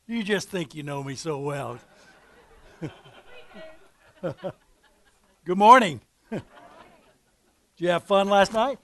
You just think you know me so well. Good morning. Did you have fun last night?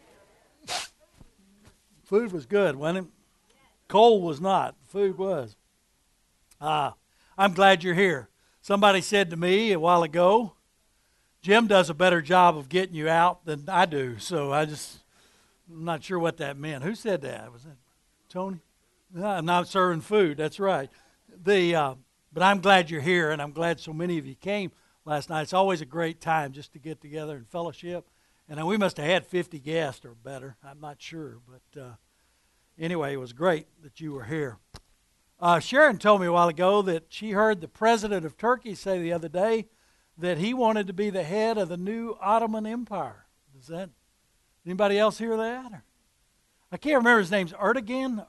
Food was good, wasn't it? Cold was not. Food was. I'm glad you're here. Somebody said to me a while ago, Jim does a better job of getting you out than I do. So I'm not sure what that meant. Who said that? Was that Tony? No, I'm not serving food. That's right. But I'm glad you're here, and I'm glad so many of you came last night. It's always a great time just to get together and fellowship. And we must have had 50 guests or better. I'm not sure. But anyway, it was great that you were here. Sharon told me a while ago that she heard the president of Turkey say the other day that he wanted to be the head of the new Ottoman Empire. Anybody else hear that? I can't remember his name's Erdogan.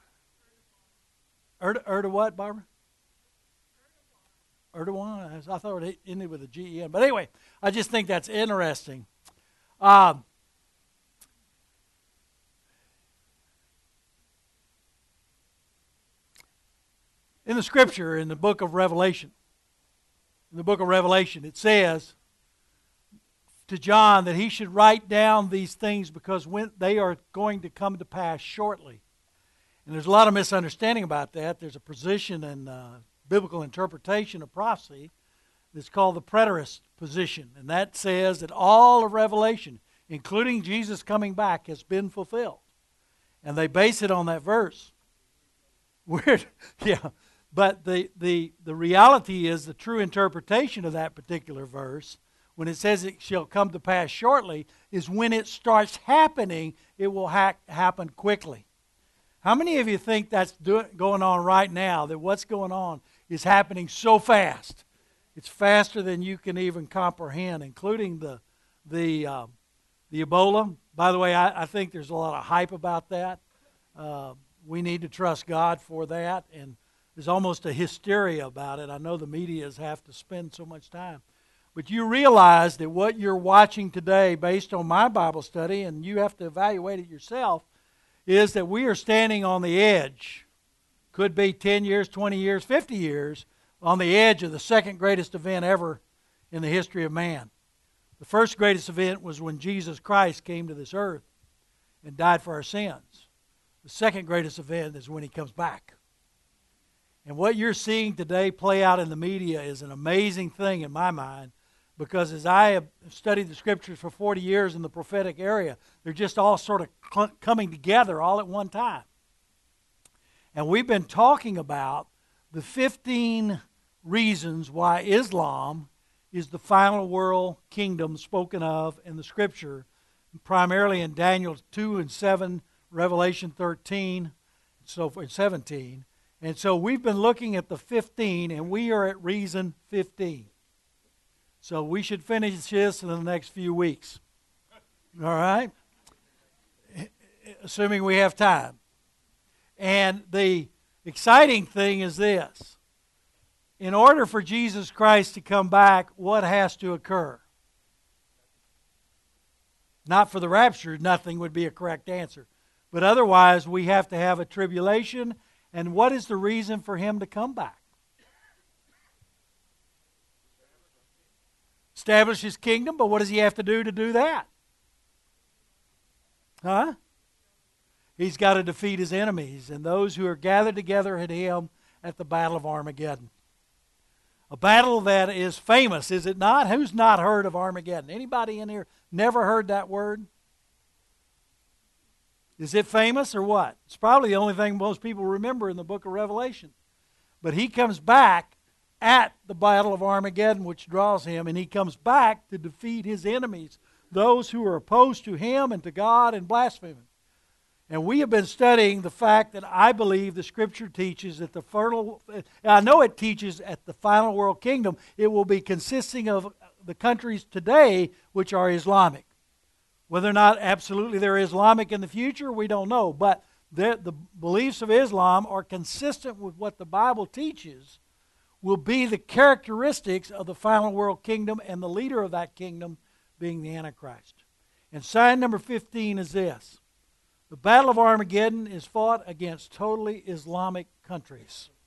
Erdogan what, Barbara? Erdogan. I thought it ended with a G-E-N. But anyway, I just think that's interesting. In the scripture, in the book of Revelation, it says to John that he should write down these things because they are going to come to pass shortly. And there's a lot of misunderstanding about that. There's a position in biblical interpretation of prophecy that's called the preterist position. And that says that all of Revelation, including Jesus coming back, has been fulfilled. And they base it on that verse. Weird. Yeah. But the reality is the true interpretation of that particular verse, when it says it shall come to pass shortly, is when it starts happening, it will happen quickly. How many of you think that's going on right now, that what's going on is happening so fast? It's faster than you can even comprehend, including the Ebola. By the way, I think there's a lot of hype about that. We need to trust God for that, and there's almost a hysteria about it. I know the medias have to spend so much time. But you realize that what you're watching today, based on my Bible study, and you have to evaluate it yourself, is that we are standing on the edge. Could be 10 years, 20 years, 50 years, on the edge of the second greatest event ever in the history of man. The first greatest event was when Jesus Christ came to this earth and died for our sins. The second greatest event is when he comes back. And what you're seeing today play out in the media is an amazing thing in my mind, because as I have studied the scriptures for 40 years in the prophetic area, they're just all sort of coming together all at one time. And we've been talking about the 15 reasons why Islam is the final world kingdom spoken of in the scripture, primarily in Daniel 2 and 7, Revelation 13, and 17. And so we've been looking at the 15, and we are at reason 15. So we should finish this in the next few weeks. All right? Assuming we have time. And the exciting thing is this. In order for Jesus Christ to come back, what has to occur? Not for the rapture, nothing would be a correct answer. But otherwise, we have to have a tribulation. And what is the reason for him to come back? Establish his kingdom, but what does he have to do that? Huh? He's got to defeat his enemies and those who are gathered together at him at the Battle of Armageddon. A battle that is famous, is it not? Who's not heard of Armageddon? Anybody in here never heard that word? Is it famous or what? It's probably the only thing most people remember in the book of Revelation. But he comes back at the Battle of Armageddon, which draws him, and he comes back to defeat his enemies, those who are opposed to him and to God and blaspheme him. And we have been studying the fact that I believe the Scripture teaches that I know it teaches at the final world kingdom, it will be consisting of the countries today which are Islamic. Whether or not absolutely they're Islamic in the future, we don't know. But the beliefs of Islam are consistent with what the Bible teaches will be the characteristics of the final world kingdom, and the leader of that kingdom being the Antichrist. And sign number 15 is this. The Battle of Armageddon is fought against totally Islamic countries.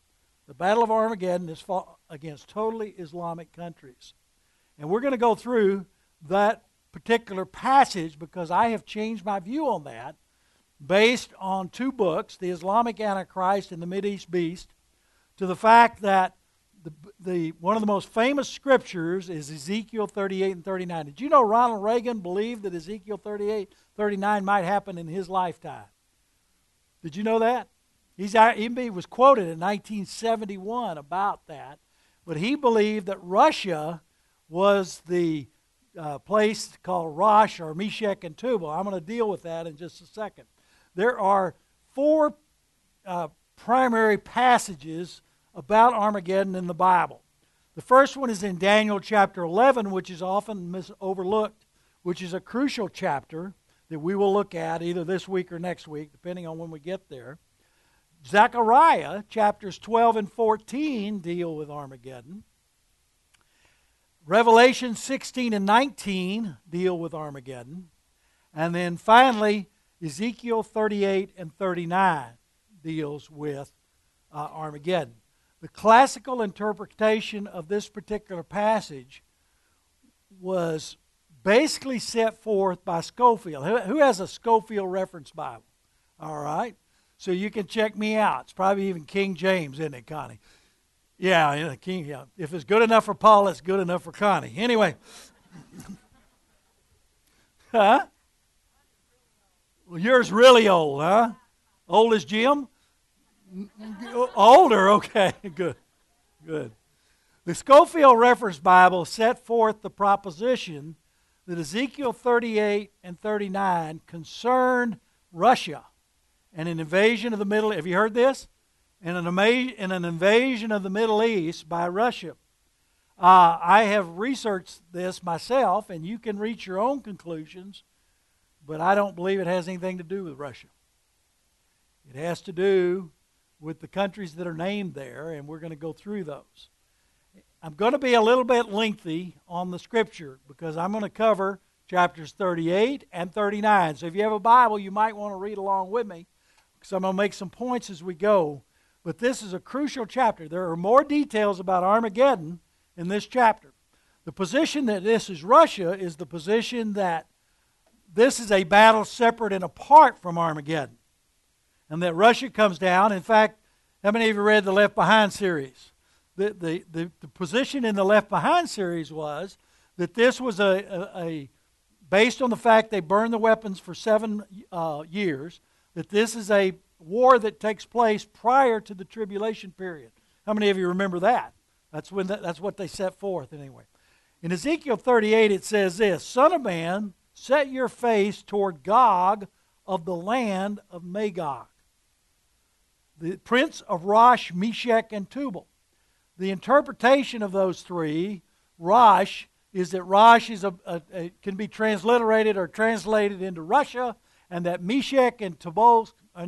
The Battle of Armageddon is fought against totally Islamic countries. And we're going to go through that particular passage because I have changed my view on that based on two books, The Islamic Antichrist and The Mideast Beast, to the fact that one of the most famous scriptures is Ezekiel 38 and 39. Did you know Ronald Reagan believed that Ezekiel 38, 39 might happen in his lifetime? Did you know that? He was quoted in 1971 about that, but he believed that Russia was the place called Rosh or Meshech and Tubal. I'm going to deal with that in just a second. There are four primary passages about Armageddon in the Bible. The first one is in Daniel chapter 11, which is often overlooked, which is a crucial chapter that we will look at either this week or next week, depending on when we get there. Zechariah chapters 12 and 14 deal with Armageddon. Revelation 16 and 19 deal with Armageddon. And then finally, Ezekiel 38 and 39 deals with Armageddon. The classical interpretation of this particular passage was basically set forth by Scofield. Who has a Scofield Reference Bible? All right. So you can check me out. It's probably even King James, isn't it, Connie? Yeah, King. Yeah. If it's good enough for Paul, it's good enough for Connie. Anyway. Huh? Well, yours really old, huh? Old as Jim? Older, okay, good. The Scofield Reference Bible set forth the proposition that Ezekiel 38 and 39 concerned Russia and an invasion of the Middle East. Have you heard this? And an invasion of the Middle East by Russia. I have researched this myself, and you can reach your own conclusions, but I don't believe it has anything to do with Russia. It has to do with the countries that are named there, and we're going to go through those. I'm going to be a little bit lengthy on the scripture because I'm going to cover chapters 38 and 39. So if you have a Bible, you might want to read along with me because I'm going to make some points as we go. But this is a crucial chapter. There are more details about Armageddon in this chapter. The position that this is Russia is the position that this is a battle separate and apart from Armageddon. And that Russia comes down. In fact, how many of you read the Left Behind series? The position in the Left Behind series was that this was based on the fact they burned the weapons for 7 years, that this is a war that takes place prior to the tribulation period. How many of you remember that? That's what they set forth anyway. In Ezekiel 38 it says this, Son of man, set your face toward Gog of the land of Magog, the prince of Rosh, Meshech, and Tubal. The interpretation of those three, Rosh, is that Rosh can be transliterated or translated into Russia, and that Meshech and Tubal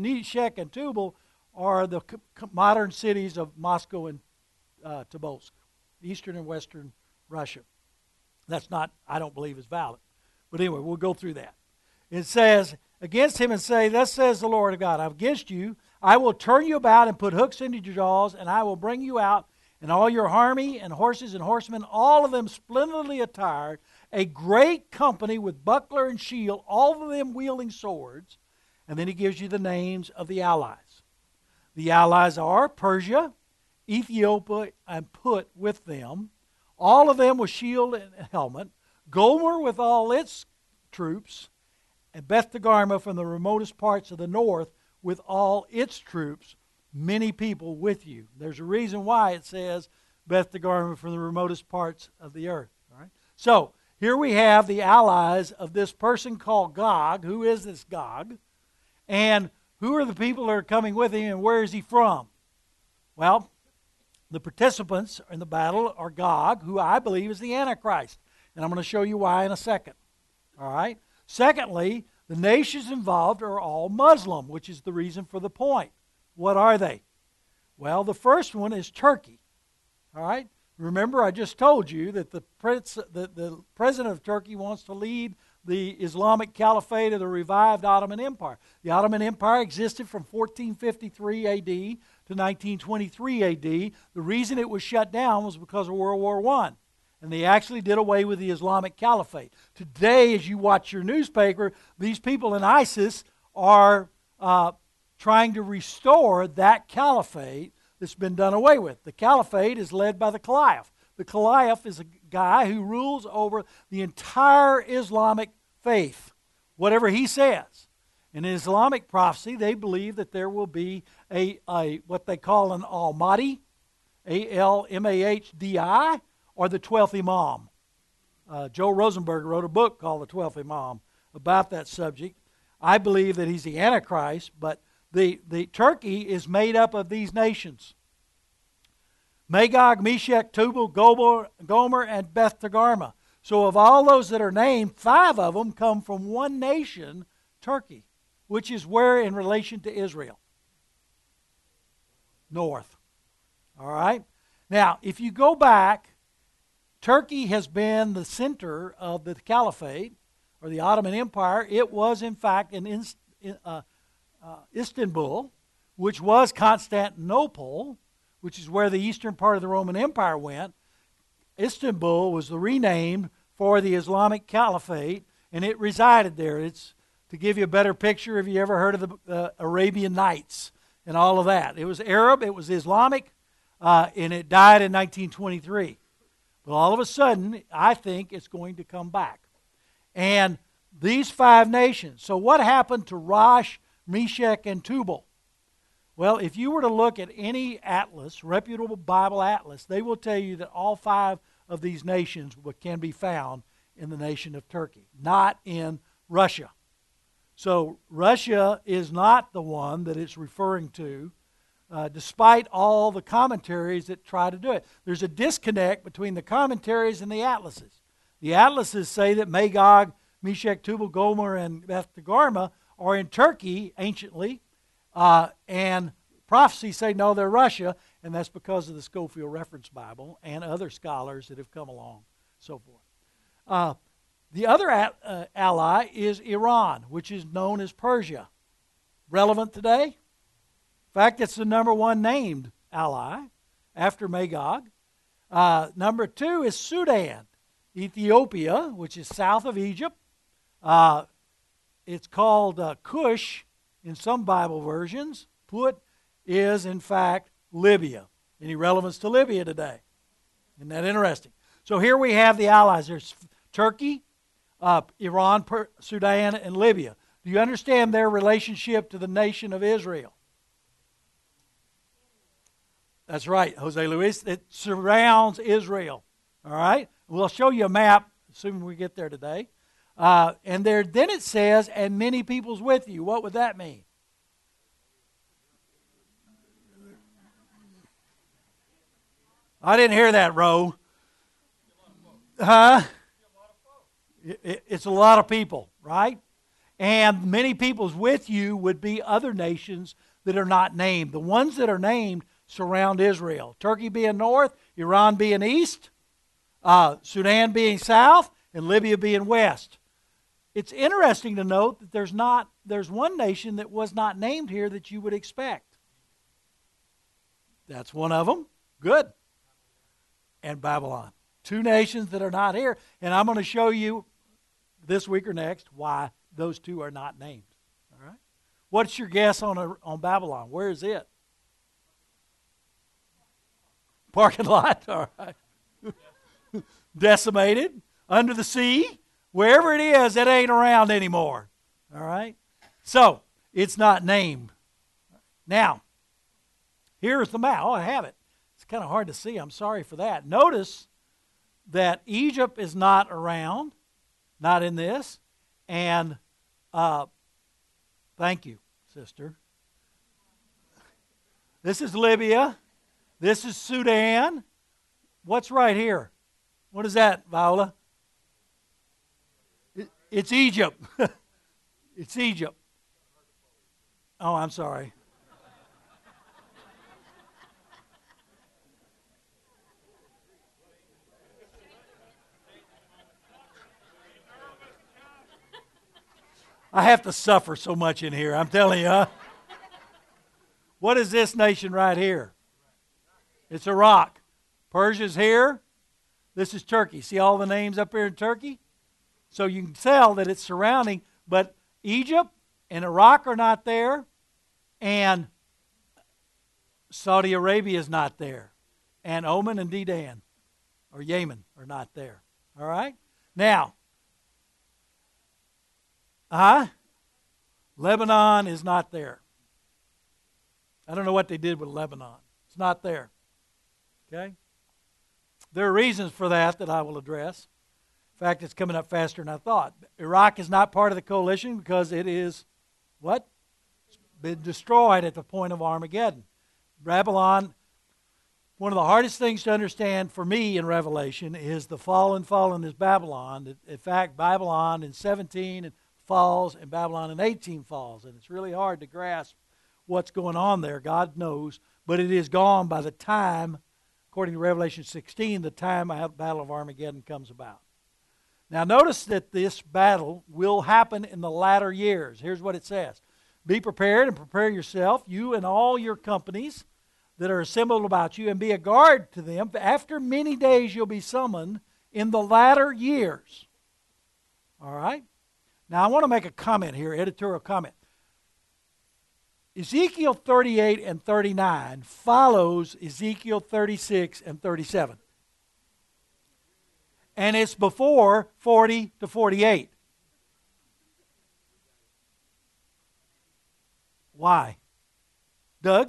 are the modern cities of Moscow and Tobolsk, eastern and western Russia. That's not, I don't believe, is valid. But anyway, we'll go through that. It says, against him and say, thus says the Lord God, against you, I will turn you about and put hooks into your jaws, and I will bring you out, and all your army and horses and horsemen, all of them splendidly attired, a great company with buckler and shield, all of them wielding swords. And then he gives you the names of the allies. The allies are Persia, Ethiopia, and Put with them, all of them with shield and helmet, Gomer with all its troops, and Beth Togarmah from the remotest parts of the north with all its troops, many people with you. There's a reason why it says Beth Togarmah from the remotest parts of the earth. All right? So here we have the allies of this person called Gog. Who is this Gog? And who are the people that are coming with him, and where is he from? Well, the participants in the battle are Gog, who I believe is the Antichrist. And I'm going to show you why in a second. All right? Secondly, the nations involved are all Muslim, which is the reason for the point. What are they? Well, the first one is Turkey. All right? Remember, I just told you that the president of Turkey wants to lead the Islamic Caliphate of the revived Ottoman Empire. The Ottoman Empire existed from 1453 AD to 1923 AD. The reason it was shut down was because of World War I. And they actually did away with the Islamic Caliphate. Today, as you watch your newspaper, these people in ISIS are trying to restore that caliphate that's been done away with. The caliphate is led by the caliph. The caliph is a guy who rules over the entire Islamic faith, whatever he says. In Islamic prophecy, they believe that there will be a what they call an Al-Mahdi, A-L-M-A-H-D-I, or the 12th Imam. Joe Rosenberg wrote a book called The 12th Imam about that subject. I believe that he's the Antichrist, but the Turkey is made up of these nations: Magog, Meshech, Tubal, Gomer, and Beth Togarmah. So of all those that are named, 5 of them come from one nation, Turkey, which is where in relation to Israel? North. All right? Now, if you go back, Turkey has been the center of the caliphate, or the Ottoman Empire. It was, in fact, in Istanbul, which was Constantinople, which is where the eastern part of the Roman Empire went. Istanbul was renamed for the Islamic Caliphate, and it resided there. It's, to give you a better picture, have you ever heard of the Arabian Nights and all of that? It was Arab, it was Islamic, and it died in 1923. But all of a sudden, I think it's going to come back. And these 5 nations, so what happened to Rosh, Meshech, and Tubal? Well, if you were to look at any atlas, reputable Bible atlas, they will tell you that all 5 of these nations can be found in the nation of Turkey, not in Russia. So Russia is not the one that it's referring to, despite all the commentaries that try to do it. There's a disconnect between the commentaries and the atlases. The atlases say that Magog, Meshech, Tubal, Gomer, and Beth Togarmah are in Turkey anciently, and prophecies say no, they're Russia, and that's because of the Scofield Reference Bible and other scholars that have come along, so forth. The other ally is Iran, which is known as Persia. Relevant today? In fact, it's the number 1 named ally after Magog. Number 2 is Sudan, Ethiopia, which is south of Egypt. It's called Cush in some Bible versions. Put is, in fact, Libya. Any relevance to Libya today? Isn't that interesting? So here we have the allies. There's Turkey, Iran, Sudan, and Libya. Do you understand their relationship to the nation of Israel? That's right, Jose Luis. It surrounds Israel. All right? We'll show you a map, assuming we get there today. And then it says, and many peoples with you. What would that mean? I didn't hear that, Ro. Huh? It's a lot of people, right? And many peoples with you would be other nations that are not named. The ones that are named surround Israel. Turkey being north, Iran being east, Sudan being south, and Libya being west. It's interesting to note that there's one nation that was not named here that you would expect. That's one of them. Good. And Babylon. 2 nations that are not here. And I'm going to show you this week or next why those 2 are not named. All right? What's your guess on Babylon? Where is it? Parking lot. All right. Decimated. Under the sea. Wherever it is, it ain't around anymore. All right? So, it's not named. Now, here's the map. Oh, I have it. It's kind of hard to see. I'm sorry for that. Notice that Egypt is not around, not in this. And thank you, sister. This is Libya. This is Sudan. What's right here? What is that, Viola? It's Egypt. It's Egypt. Oh, I'm sorry. I have to suffer so much in here, I'm telling you. What is this nation right here? It's Iraq. Persia's here. This is Turkey. See all the names up here in Turkey? So you can tell that it's surrounding, but Egypt and Iraq are not there, and Saudi Arabia is not there, and Oman and Dedan, or Yemen, are not there. All right? Now, Lebanon is not there. I don't know what they did with Lebanon. It's not there. Okay? There are reasons for that I will address. In fact, it's coming up faster than I thought. Iraq is not part of the coalition because it is, what? It's been destroyed at the point of Armageddon. Babylon, one of the hardest things to understand for me in Revelation is the fallen is Babylon. In fact, Babylon in 17 falls and Babylon in 18 falls. And it's really hard to grasp what's going on there. God knows. But it is gone by the time, according to Revelation 16, the time the Battle of Armageddon comes about. Now notice that this battle will happen in the latter years. Here's what it says. Be prepared and prepare yourself, you and all your companies that are assembled about you, and be a guard to them. After many days you'll be summoned in the latter years. All right? Now I want to make a comment here, editorial comment. Ezekiel 38 and 39 follows Ezekiel 36 and 37. And it's before 40 to 48. Why? Doug?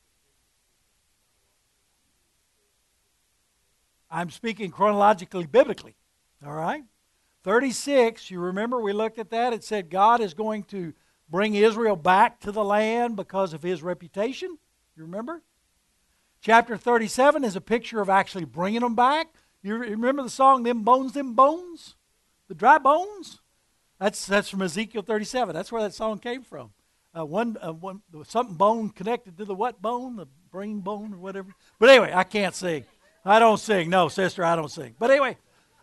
I'm speaking chronologically, biblically. All right? 36, you remember we looked at that. It said God is going to bring Israel back to the land because of his reputation. You remember? Chapter 37 is a picture of actually bringing them back. You remember the song, Them Bones, The Dry Bones? That's from Ezekiel 37. That's where that song came from. Something bone connected to the what bone? The brain bone or whatever. But anyway, I can't sing. I don't sing. No, sister, I don't sing. But anyway,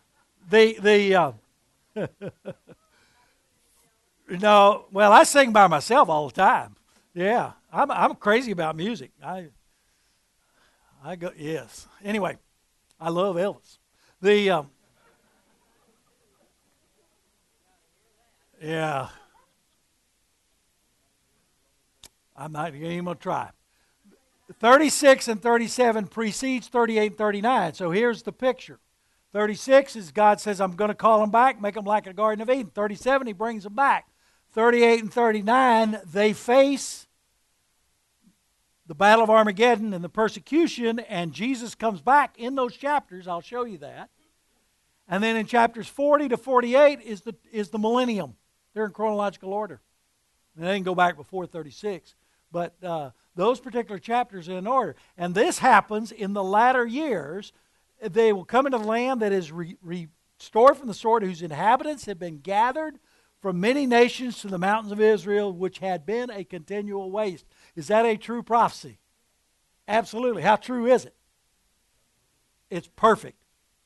no, well, I sing by myself all the time. Yeah, I'm crazy about music. I go, yes. Anyway, I love Elvis. Yeah. I'm not even going to try. 36 and 37 precedes 38 and 39. So here's the picture. 36 is God says, I'm going to call them back, make them like a Garden of Eden. 37, he brings them back. 38 and 39, they face the Battle of Armageddon and the persecution, and Jesus comes back in those chapters. I'll show you that. And then in chapters 40 to 48 is the millennium. They're in chronological order. And they didn't go back before 36. But those particular chapters are in order. And this happens in the latter years. They will come into the land that is restored from the sword, whose inhabitants have been gathered from many nations to the mountains of Israel, which had been a continual waste. Is that a true prophecy? Absolutely. How true is it? It's perfect.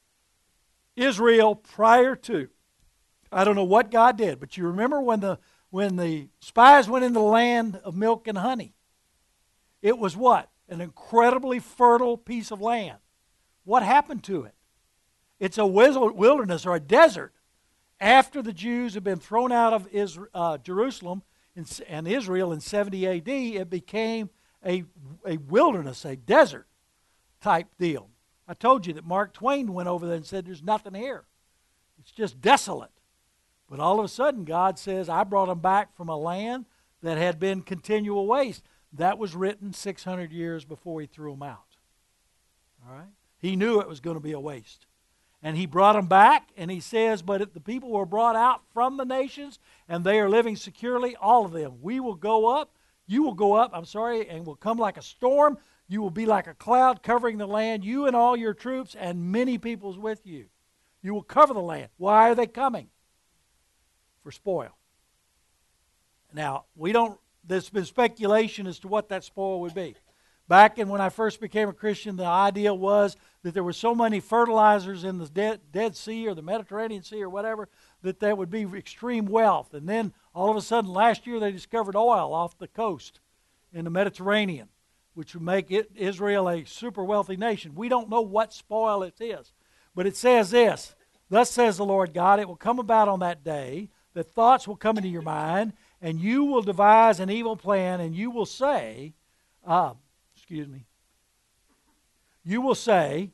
Israel prior to, I don't know what God did, but you remember when the spies went into the land of milk and honey, it was what? An incredibly fertile piece of land. What happened to it? It's a wilderness or a desert. After the Jews had been thrown out of Jerusalem and Israel in 70 AD, it became a wilderness, a desert type deal. I told you that Mark Twain went over there and said, there's nothing here. It's just desolate. But all of a sudden, God says, I brought them back from a land that had been continual waste. That was written 600 years before he threw them out. All right? He knew it was going to be a waste. And he brought them back, and he says, but if the people were brought out from the nations, and they are living securely, all of them, we will go up, you will go up, and will come like a storm. You will be like a cloud covering the land, you and all your troops, and many peoples with you. You will cover the land. Why are they coming? For spoil. Now, there's been speculation as to what that spoil would be. Back when I first became a Christian, the idea was that there were so many fertilizers in the Dead Sea or the Mediterranean Sea or whatever, that there would be extreme wealth. And then all of a sudden last year they discovered oil off the coast in the Mediterranean. which would make Israel a super wealthy nation. We don't know what spoil it is. But it says this, thus says the Lord God, it will come about on that day that thoughts will come into your mind, and you will devise an evil plan, and you will say, you will say,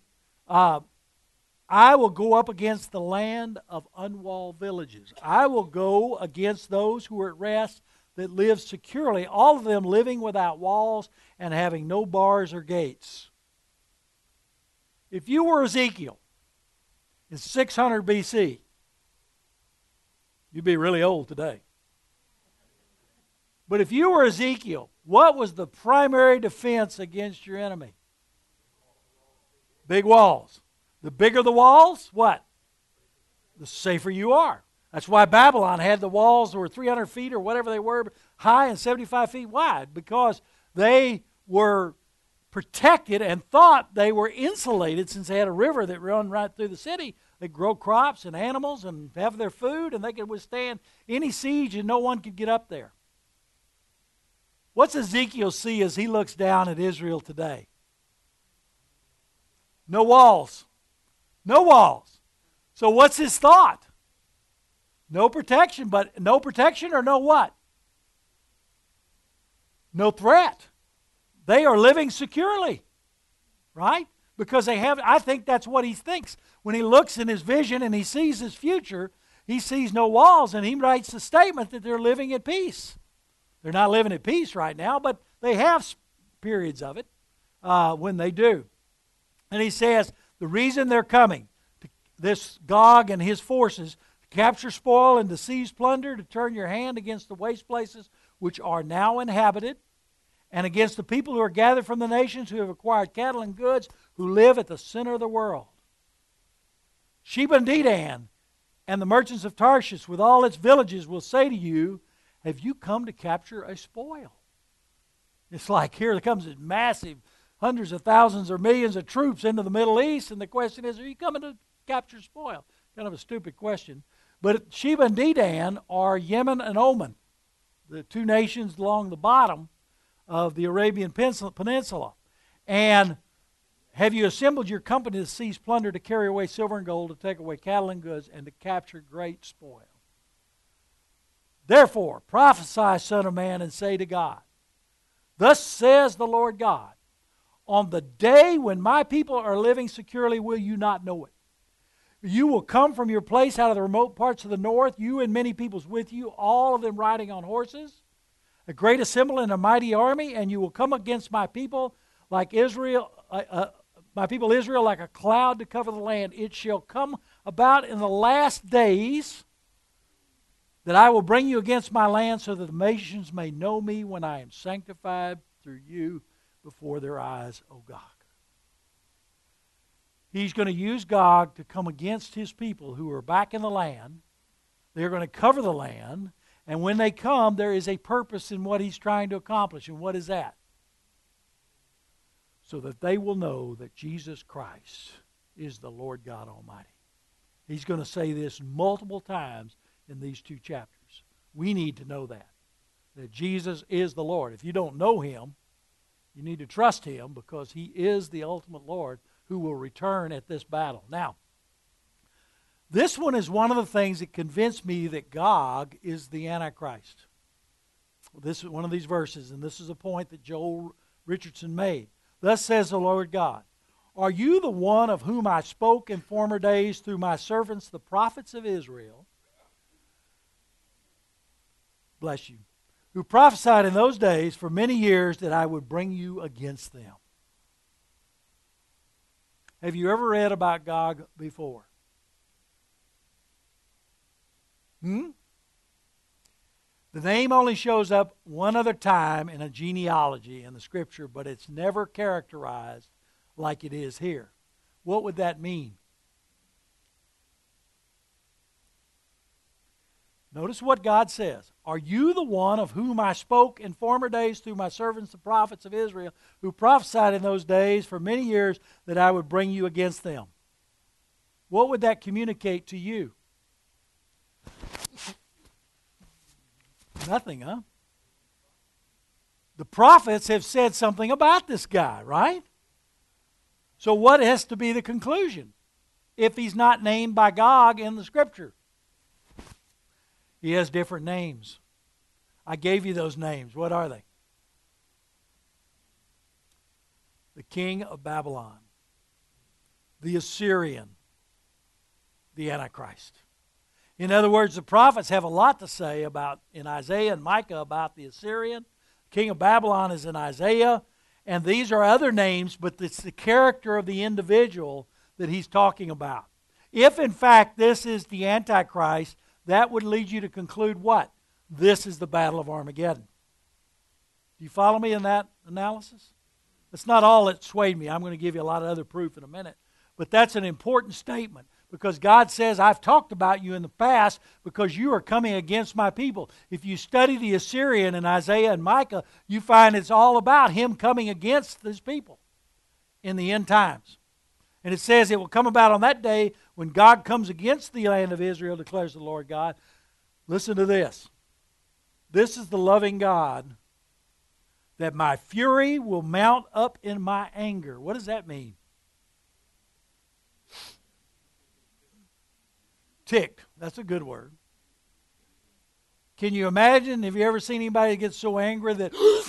I will go up against the land of unwalled villages. I will go against those who are at rest that live securely, all of them living without walls and having no bars or gates. If you were Ezekiel in 600 BC, you'd be really old today. But if you were Ezekiel, what was the primary defense against your enemy? Big walls. The bigger the walls, what? The safer you are. That's why Babylon had the walls that were 300 feet or whatever they were high and 75 feet wide, because they were protected and thought they were insulated since they had a river that ran right through the city. They grow crops and animals and have their food, and they could withstand any siege and no one could get up there. What's Ezekiel see as he looks down at Israel today? No walls. No walls. So what's his thought? No protection, but no protection or no what? No threat. They are living securely, right? Because they have, I think that's what he thinks. When he looks in his vision and he sees his future, he sees no walls, and he writes the statement that they're living at peace. They're not living at peace right now, but they have periods of it when they do. And he says, the reason they're coming, to this Gog and his forces, to capture spoil and to seize plunder, to turn your hand against the waste places which are now inhabited, and against the people who are gathered from the nations who have acquired cattle and goods, who live at the center of the world. Sheba and Dedan and the merchants of Tarshish with all its villages will say to you, have you come to capture a spoil? It's like here comes this massive hundreds of thousands or millions of troops into the Middle East, and the question is, are you coming to capture spoil? Kind of a stupid question. But Sheba and Dedan are Yemen and Oman, the two nations along the bottom of the Arabian Peninsula. And have you assembled your company to seize plunder, to carry away silver and gold, to take away cattle and goods, and to capture great spoil? Therefore, prophesy, Son of Man, and say to God, thus says the Lord God, on the day when my people are living securely, will you not know it? You will come from your place out of the remote parts of the north, you and many peoples with you, all of them riding on horses, a great assembly and a mighty army, and you will come against my people like Israel, my people Israel, like a cloud to cover the land. It shall come about in the last days that I will bring you against my land, so that the nations may know me when I am sanctified through you before their eyes, O Gog. He's going to use Gog to come against his people who are back in the land. They're going to cover the land, and when they come, there is a purpose in what he's trying to accomplish. And what is that? So that they will know that Jesus Christ is the Lord God Almighty. He's going to say this multiple times in these two chapters. We need to know that Jesus is the Lord. If you don't know him, you need to trust him, because he is the ultimate Lord who will return at this battle. Now, this one is one of the things that convinced me that Gog is the Antichrist. This is one of these verses, and this is a point that Joel Richardson made. Thus says the Lord God, are you the one of whom I spoke in former days through my servants, the prophets of Israel? Bless you. Who prophesied in those days for many years that I would bring you against them. Have you ever read about Gog before? The name only shows up one other time in a genealogy in the Scripture, but it's never characterized like it is here. What would that mean? Notice what God says. Are you the one of whom I spoke in former days through my servants, the prophets of Israel, who prophesied in those days for many years that I would bring you against them? What would that communicate to you? Nothing, huh? The prophets have said something about this guy, right? So what has to be the conclusion if he's not named by God in the Scripture? He has different names. I gave you those names. What are they? The king of Babylon, the Assyrian, the Antichrist. In other words, the prophets have a lot to say about in Isaiah and Micah about the Assyrian. King of Babylon is in Isaiah, and these are other names, but it's the character of the individual that he's talking about. If in fact this is the Antichrist, that would lead you to conclude what? This is the battle of Armageddon. Do you follow me in that analysis? That's not all that swayed me. I'm going to give you a lot of other proof in a minute. But that's an important statement because God says, I've talked about you in the past because you are coming against my people. If you study the Assyrian in Isaiah and Micah, you find it's all about him coming against his people in the end times. And it says it will come about on that day when God comes against the land of Israel, declares the Lord God. Listen to this. This is the loving God, that my fury will mount up in my anger. What does that mean? Ticked. That's a good word. Can you imagine? Have you ever seen anybody get so angry that...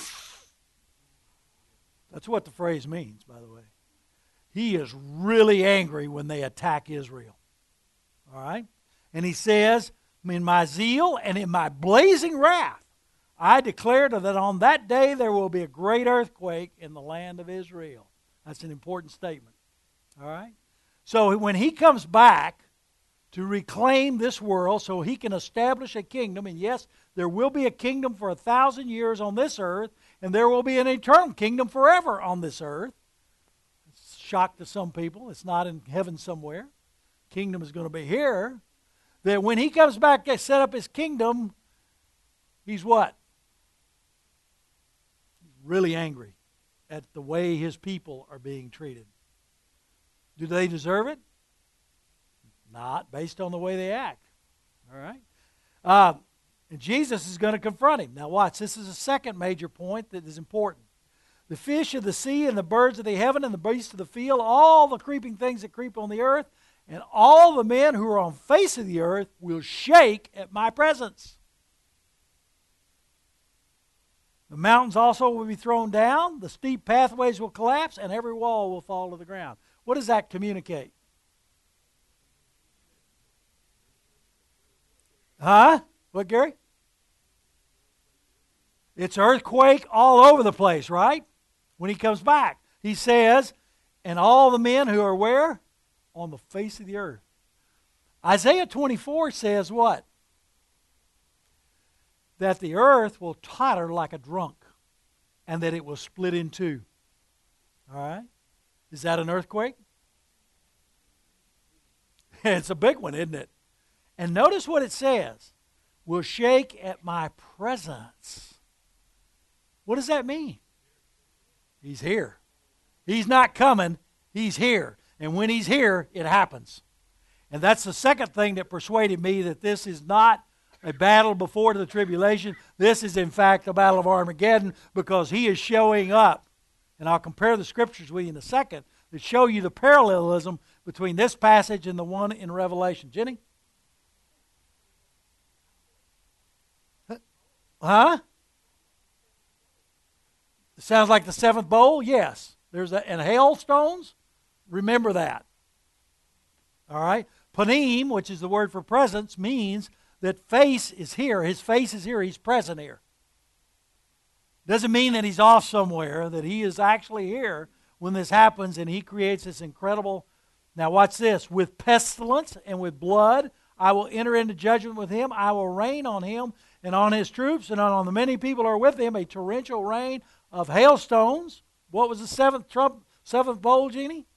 That's what the phrase means, by the way. He is really angry when they attack Israel. All right? And he says, in my zeal and in my blazing wrath, I declare that on that day there will be a great earthquake in the land of Israel. That's an important statement. All right? So when he comes back to reclaim this world so he can establish a kingdom, and yes, there will be a kingdom for 1,000 years on this earth, and there will be an eternal kingdom forever on this earth. It's a shock to some people. It's not in heaven somewhere. Kingdom is going to be here. That when he comes back to set up his kingdom, he's what? Really angry at the way his people are being treated. Do they deserve it? Not, based on the way they act. All right? And Jesus is going to confront him. Now watch, this is a second major point that is important. The fish of the sea and the birds of the heaven and the beasts of the field, all the creeping things that creep on the earth, and all the men who are on the face of the earth will shake at my presence. The mountains also will be thrown down, the steep pathways will collapse, and every wall will fall to the ground. What does that communicate? Huh? What, Gary? It's earthquake all over the place, right? When he comes back. He says, and all the men who are where? On the face of the earth. Isaiah 24 says what? That the earth will totter like a drunk and that it will split in two. All right? Is that an earthquake? It's a big one, isn't it? And notice what it says. Will shake at my presence. What does that mean? He's here. He's not coming. He's here. And when he's here, it happens. And that's the second thing that persuaded me that this is not a battle before the tribulation. This is, in fact, the battle of Armageddon because he is showing up. And I'll compare the scriptures with you in a second that show you the parallelism between this passage and the one in Revelation. Jenny? Huh? It sounds like the seventh bowl? Yes. And hailstones? Remember that. All right? Panim, which is the word for presence, means that face is here. His face is here. He's present here. Doesn't mean that he's off somewhere, that he is actually here when this happens and he creates this incredible... Now watch this. With pestilence and with blood, I will enter into judgment with him. I will rain on him and on his troops and on the many people who are with him, a torrential rain of hailstones. What was the seventh bowl, Jeannie?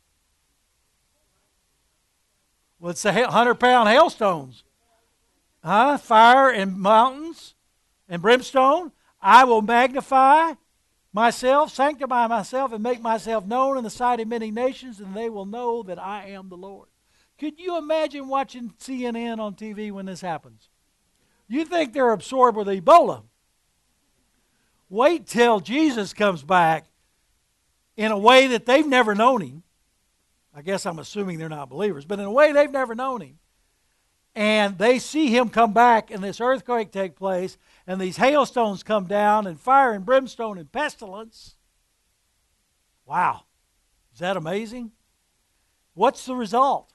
Well, it's the 100-pound hailstones. Fire and mountains and brimstone. I will magnify myself, sanctify myself, and make myself known in the sight of many nations, and they will know that I am the Lord. Could you imagine watching CNN on TV when this happens? You think they're absorbed with Ebola. Wait till Jesus comes back in a way that they've never known him. I guess I'm assuming they're not believers, but in a way they've never known him. And they see him come back and this earthquake take place and these hailstones come down and fire and brimstone and pestilence. Wow. Is that amazing? What's the result?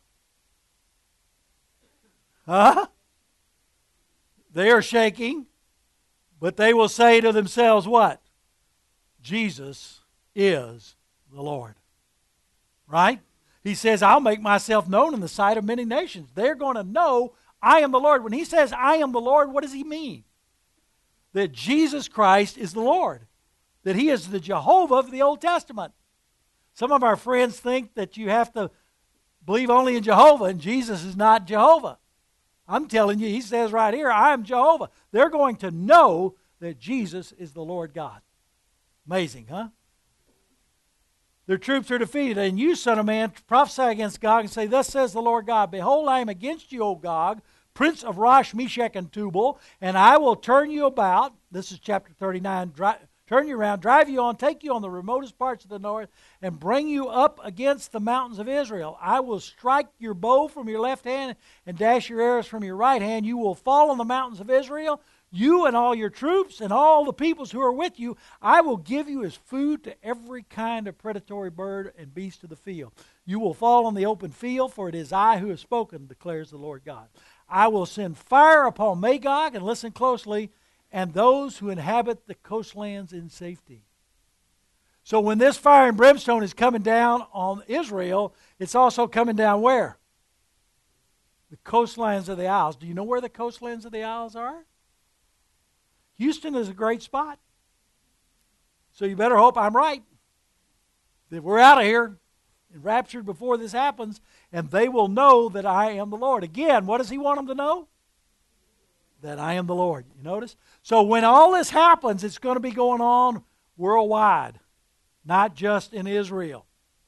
Huh? They are shaking, but they will say to themselves what? Jesus is the Lord. Right? He says, I'll make myself known in the sight of many nations. They're going to know I am the Lord. When he says I am the Lord, what does he mean? That Jesus Christ is the Lord. That he is the Jehovah of the Old Testament. Some of our friends think that you have to believe only in Jehovah, and Jesus is not Jehovah. I'm telling you, he says right here, I am Jehovah. They're going to know that Jesus is the Lord God. Amazing, huh? Their troops are defeated. And you, son of man, prophesy against Gog and say, thus says the Lord God, behold, I am against you, O Gog, prince of Rosh, Meshach, and Tubal, and I will turn you about. This is chapter 39. Turn you around, drive you on, take you on the remotest parts of the north, and bring you up against the mountains of Israel. I will strike your bow from your left hand and dash your arrows from your right hand. You will fall on the mountains of Israel, you and all your troops and all the peoples who are with you. I will give you as food to every kind of predatory bird and beast of the field. You will fall on the open field, for it is I who have spoken, declares the Lord God. I will send fire upon Magog, and listen closely, and those who inhabit the coastlands in safety. So when this fire and brimstone is coming down on Israel, it's also coming down where? The coastlands of the Isles. Do you know where the coastlands of the Isles are? Houston is a great spot. So you better hope I'm right. That we're out of here and raptured before this happens, and they will know that I am the Lord. Again, what does he want them to know? That I am the Lord. You notice? So when all this happens, it's going to be going on worldwide, not just in Israel.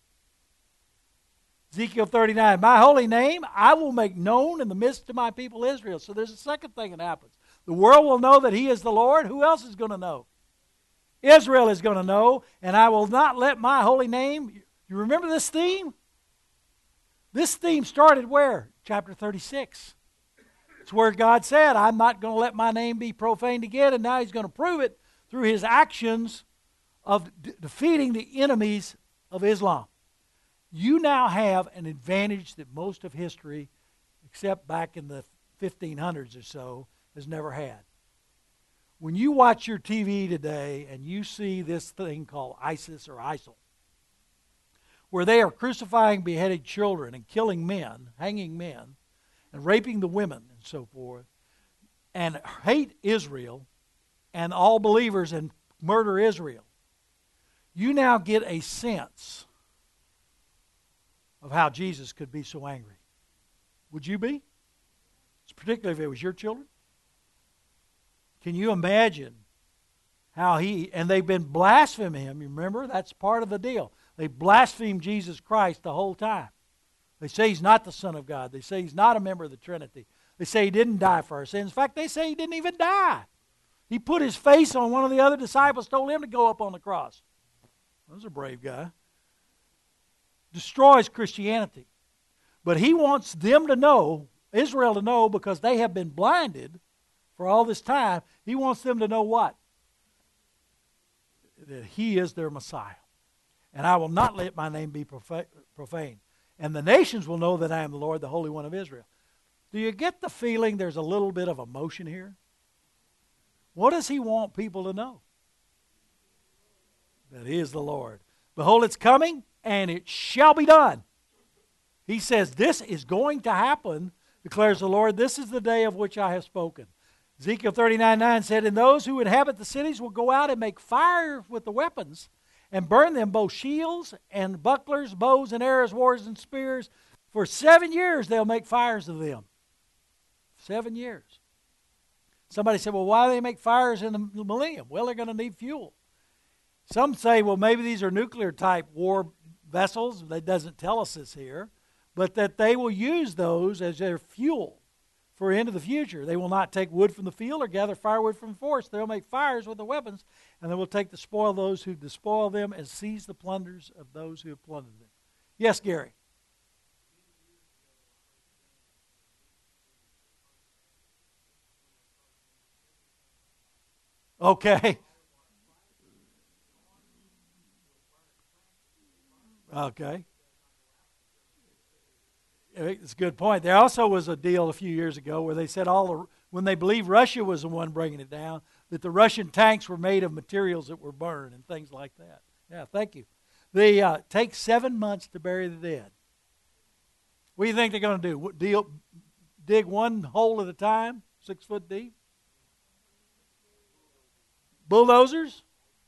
Ezekiel 39, my holy name I will make known in the midst of my people Israel. So there's a second thing that happens. The world will know that he is the Lord. Who else is going to know? Israel is going to know, and I will not let my holy name. You remember this theme? This theme started where? Chapter 36. It's where God said, I'm not going to let my name be profaned again, and now he's going to prove it through his actions of defeating the enemies of Islam. You now have an advantage that most of history, except back in the 1500s or so, has never had. When you watch your TV today and you see this thing called ISIS or ISIL, where they are crucifying beheaded children and killing men, hanging men, and raping the women and so forth, and hate Israel and all believers and murder Israel, you now get a sense of how Jesus could be so angry. Would you be? Particularly if it was your children? Can you imagine how and they've been blaspheming him, you remember? That's part of the deal. They blaspheme Jesus Christ the whole time. They say he's not the Son of God. They say he's not a member of the Trinity. They say he didn't die for our sins. In fact, they say he didn't even die. He put his face on one of the other disciples, told him to go up on the cross. That was a brave guy. Destroys Christianity. But he wants them to know, Israel to know, because they have been blinded for all this time, he wants them to know what? That he is their Messiah. And I will not let my name be profaned. And the nations will know that I am the Lord, the Holy One of Israel. Do you get the feeling there's a little bit of emotion here? What does he want people to know? That he is the Lord. Behold, it's coming, and it shall be done. He says, this is going to happen, declares the Lord. This is the day of which I have spoken. Ezekiel 39:9 said, and those who inhabit the cities will go out and make fire with the weapons and burn them, both shields and bucklers, bows and arrows, wars and spears. For 7 years they'll make fires of them. 7 years. Somebody said, well, why do they make fires in the millennium? Well, they're going to need fuel. Some say, well, maybe these are nuclear type war vessels. That doesn't tell us this here. But that they will use those as their fuel for into the future. They will not take wood from the field or gather firewood from the forest. They will make fires with the weapons, and they will take the spoil of those who despoil them and seize the plunders of those who have plundered them. Yes, Gary. Okay. Okay. It's a good point. There also was a deal a few years ago where they said when they believed Russia was the one bringing it down, that the Russian tanks were made of materials that were burned and things like that. Yeah, thank you. They take 7 months to bury the dead. What do you think they're going to do? Dig one hole at a time, 6 foot deep? Bulldozers?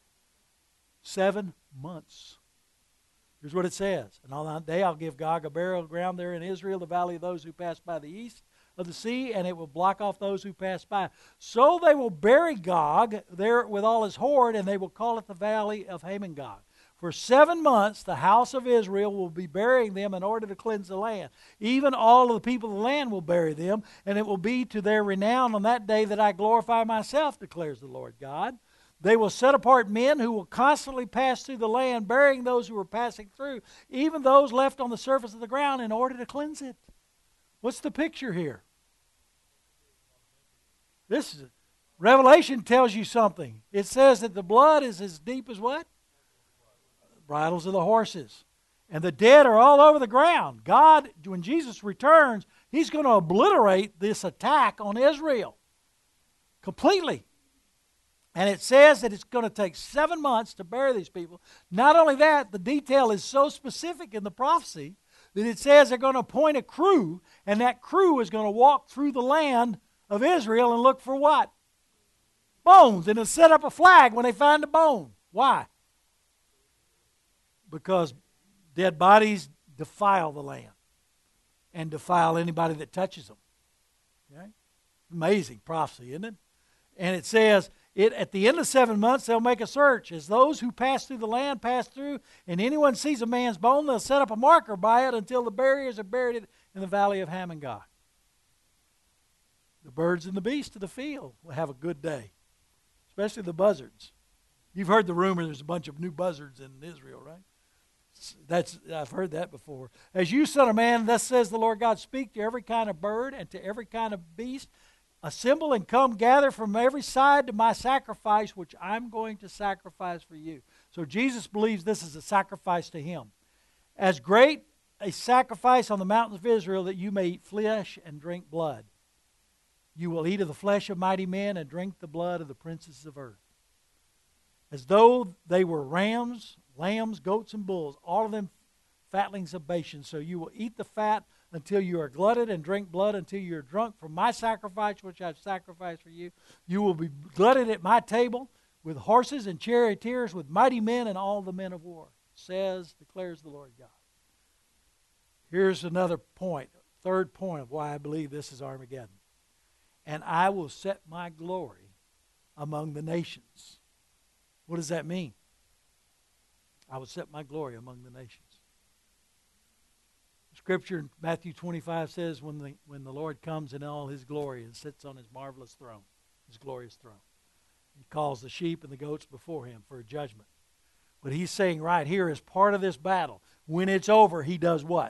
7 months. Here's what it says. And on that day I'll give Gog a burial ground there in Israel, the valley of those who pass by the east of the sea, and it will block off those who pass by. So they will bury Gog there with all his horde, and they will call it the valley of Hamon-Gog. For 7 months the house of Israel will be burying them in order to cleanse the land. Even all of the people of the land will bury them, and it will be to their renown on that day that I glorify myself, declares the Lord God. They will set apart men who will constantly pass through the land, burying those who are passing through, even those left on the surface of the ground, in order to cleanse it. What's the picture here? Revelation tells you something. It says that the blood is as deep as what? Bridles of the horses. And the dead are all over the ground. God, when Jesus returns, He's going to obliterate this attack on Israel completely. And it says that it's going to take 7 months to bury these people. Not only that, the detail is so specific in the prophecy that it says they're going to appoint a crew, and that crew is going to walk through the land of Israel and look for what? Bones. And it'll set up a flag when they find a bone. Why? Because dead bodies defile the land and defile anybody that touches them. Okay? Amazing prophecy, isn't it? And it says, at the end of 7 months, they'll make a search. As those who pass through the land pass through, and anyone sees a man's bone, they'll set up a marker by it until the buriers have buried it in the valley of Hamon-Gog. The birds and the beasts of the field will have a good day, especially the buzzards. You've heard the rumor there's a bunch of new buzzards in Israel, right? I've heard that before. As you, son of man, thus says the Lord God, speak to every kind of bird and to every kind of beast. Assemble and come gather from every side to my sacrifice, which I'm going to sacrifice for you. So Jesus believes this is a sacrifice to Him. As great a sacrifice on the mountains of Israel that you may eat flesh and drink blood. You will eat of the flesh of mighty men and drink the blood of the princes of earth. As though they were rams, lambs, goats, and bulls, all of them fatlings of Bashan. So you will eat the fat until you are glutted, and drink blood until you are drunk from my sacrifice, which I've sacrificed for you. You will be glutted at my table with horses and charioteers, with mighty men and all the men of war, declares the Lord God. Here's another point, third point of why I believe this is Armageddon. And I will set my glory among the nations. What does that mean? I will set my glory among the nations. Scripture in Matthew 25 says when the Lord comes in all His glory and sits on His marvelous throne, His glorious throne. He calls the sheep and the goats before Him for a judgment. But He's saying right here, as part of this battle, when it's over, He does what?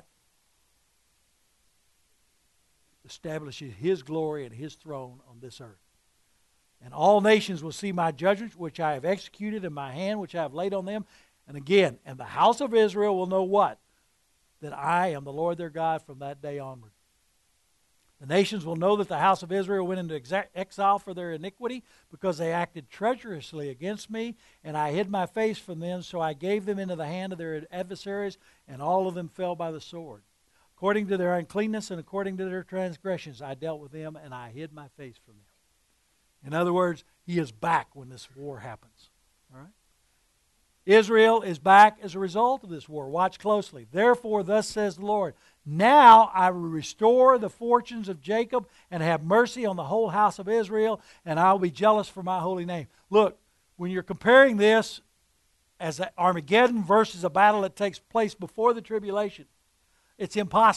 Establishes His glory and His throne on this earth. And all nations will see my judgments, which I have executed in my hand, which I have laid on them. And again, and the house of Israel will know what? That I am the Lord their God from that day onward. The nations will know that the house of Israel went into exile for their iniquity, because they acted treacherously against me, and I hid my face from them, so I gave them into the hand of their adversaries, and all of them fell by the sword. According to their uncleanness and according to their transgressions, I dealt with them, and I hid my face from them. In other words, He is back when this war happens. All right? Israel is back as a result of this war. Watch closely. Therefore, thus says the Lord, now I will restore the fortunes of Jacob and have mercy on the whole house of Israel, and I will be jealous for my holy name. Look, when you're comparing this as Armageddon versus a battle that takes place before the tribulation, it's impossible.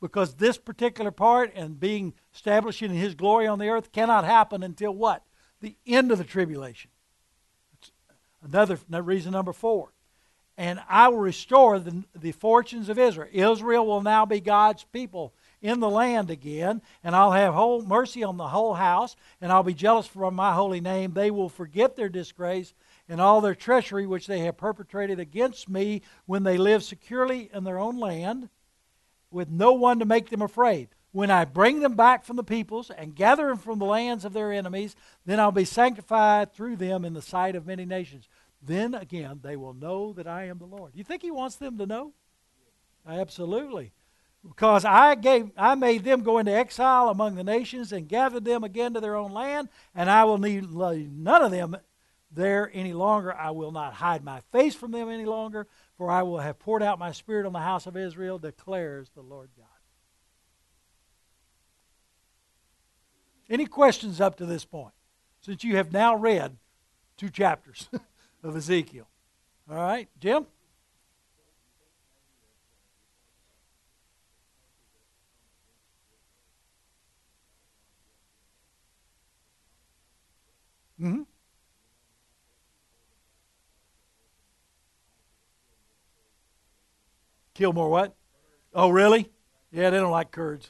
Because this particular part and being establishing His glory on the earth cannot happen until what? The end of the tribulation. Another reason, number 4. And I will restore the fortunes of Israel. Israel will now be God's people in the land again, and I'll have mercy on the whole house, and I'll be jealous for my holy name. They will forget their disgrace and all their treachery which they have perpetrated against me when they live securely in their own land, with no one to make them afraid. When I bring them back from the peoples and gather them from the lands of their enemies, then I'll be sanctified through them in the sight of many nations. Then again they will know that I am the Lord. You think He wants them to know? Absolutely. Because I made them go into exile among the nations and gathered them again to their own land, and I will need none of them there any longer. I will not hide my face from them any longer, for I will have poured out my Spirit on the house of Israel, declares the Lord God. Any questions up to this point? Since you have now read 2 chapters of Ezekiel. All right, Jim? Mm-hmm. Kill more what? Oh, really? Yeah, they don't like Kurds.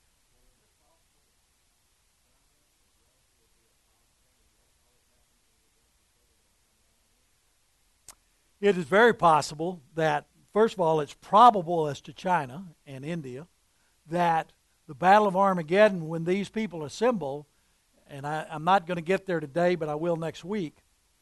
It is very possible that, first of all, it's probable as to China and India that the Battle of Armageddon, when these people assemble, and I'm not going to get there today, but I will next week,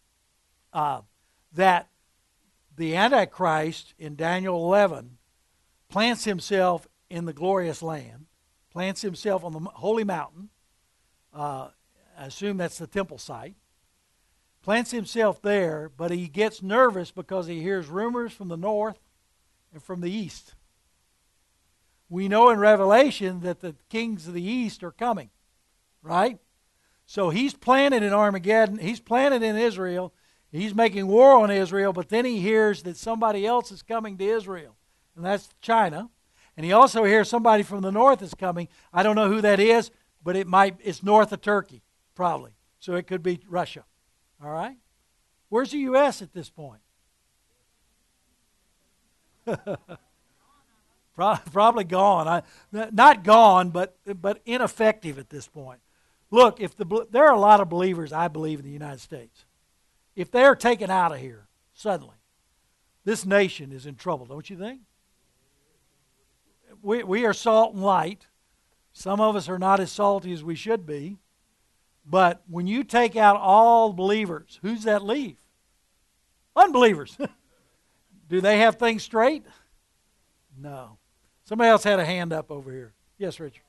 that the Antichrist in Daniel 11 plants himself in the glorious land, plants himself on the holy mountain, I assume that's the temple site, plants himself there, but he gets nervous because he hears rumors from the north and from the east. We know in Revelation that the kings of the east are coming, right? So he's planted in Armageddon, he's planted in Israel, he's making war on Israel, but then he hears that somebody else is coming to Israel, and that's China. And he also hears somebody from the north is coming. I don't know who that is, but it's north of Turkey, probably. So it could be Russia. All right? Where's the U.S. at this point? Probably gone. Not gone, but ineffective at this point. Look, there are a lot of believers, I believe, in the United States. If they're taken out of here suddenly, this nation is in trouble, don't you think? We are salt and light. Some of us are not as salty as we should be. But when you take out all believers, who's that leave? Unbelievers. Do they have things straight? No. Somebody else had a hand up over here. Yes, Richard.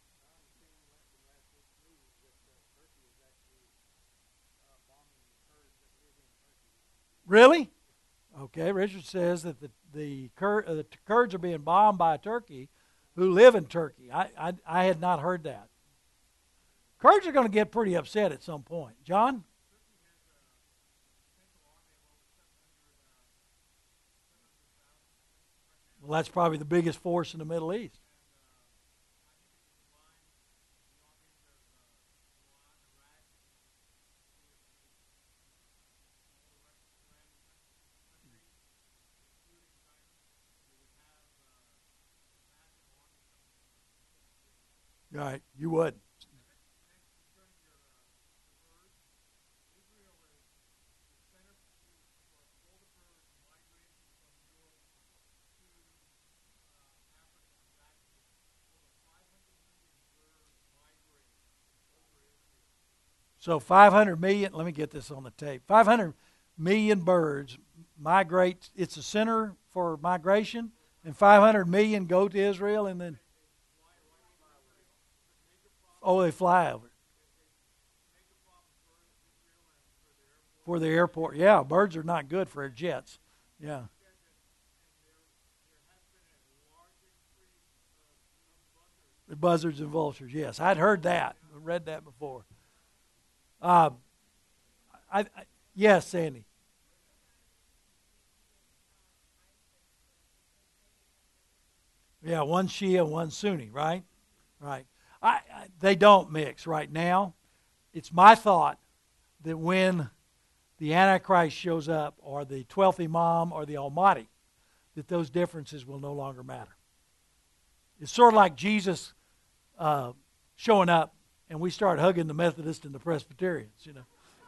Really? Okay, Richard says that the Kurds are being bombed by Turkey who live in Turkey. I had not heard that. Kurds are going to get pretty upset at some point. John? Well, that's probably the biggest force in the Middle East. Right, you would. So 500 million, let me get this on the tape. 500 million birds migrate. It's a center for migration, and 500 million go to Israel, and then, oh, they fly over for the airport. Yeah, birds are not good for jets. Yeah. The buzzards and vultures, yes. I'd heard that. I read that before. Uh, yes, Sandy. Yeah, one Shia, one Sunni, right? Right. They don't mix right now. It's my thought that when the Antichrist shows up, or the 12th Imam, or the Almighty, that those differences will no longer matter. It's sort of like Jesus showing up, and we start hugging the Methodists and the Presbyterians, you know.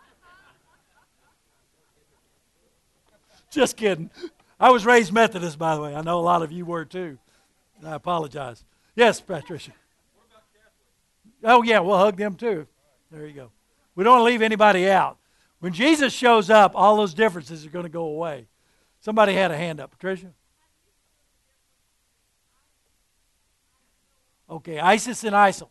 Just kidding. I was raised Methodist, by the way. I know a lot of you were too. And I apologize. Yes, Patricia. Oh, yeah, we'll hug them too. There you go. We don't want to leave anybody out. When Jesus shows up, all those differences are going to go away. Somebody had a hand up. Patricia? Okay, ISIS and ISIL.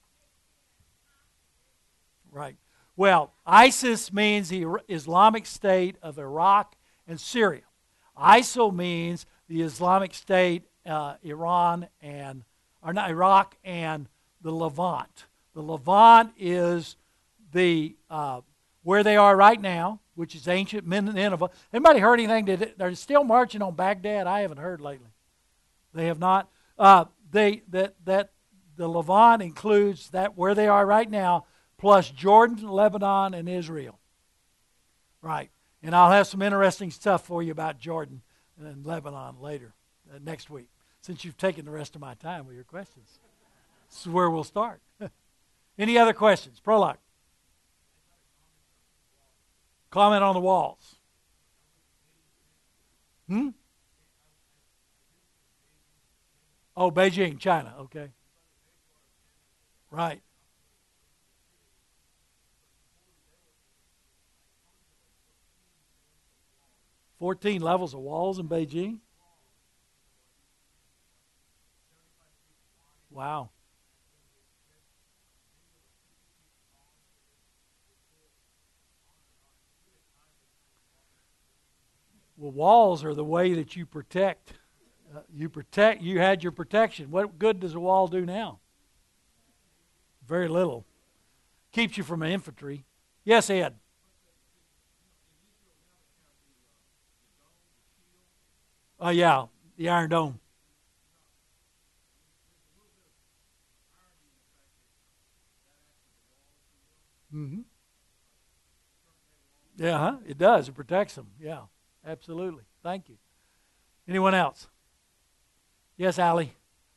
Right. Well, ISIS means the Islamic State of Iraq and Syria. ISIL means the Islamic State, Iraq and the Levant. The Levant is the where they are right now, which is ancient Nineveh. Anybody heard anything? They're still marching on Baghdad? I haven't heard lately. They have not. The Levant includes that where they are right now, plus Jordan, Lebanon, and Israel. Right. And I'll have some interesting stuff for you about Jordan and Lebanon later, next week, since you've taken the rest of my time with your questions. This is where we'll start. Any other questions? Prologue. Comment on the walls. Oh, Beijing, China. Okay. Right. $14 levels of walls in Beijing? Wow. Well, walls are the way that you protect. You had your protection. What good does a wall do now? Very little. Keeps you from infantry. Yes, Ed. Oh, yeah, the Iron Dome. Mm-hmm. Yeah, huh? It does. It protects them. Yeah, absolutely. Thank you. Anyone else? Yes, Allie.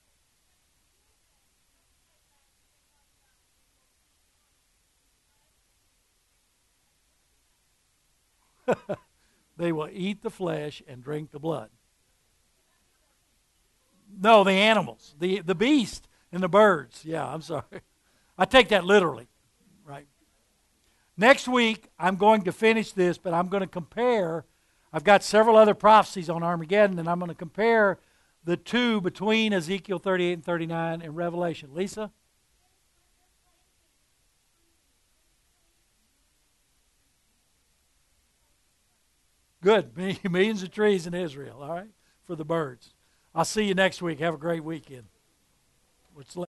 They will eat the flesh and drink the blood. No, the animals, the beast and the birds. Yeah, I'm sorry. I take that literally. Right. Next week, I'm going to finish this, but I'm going to compare. I've got several other prophecies on Armageddon, and I'm going to compare the two between Ezekiel 38 and 39 and Revelation. Lisa? Good. Millions of trees in Israel, all right, for the birds. I'll see you next week. Have a great weekend.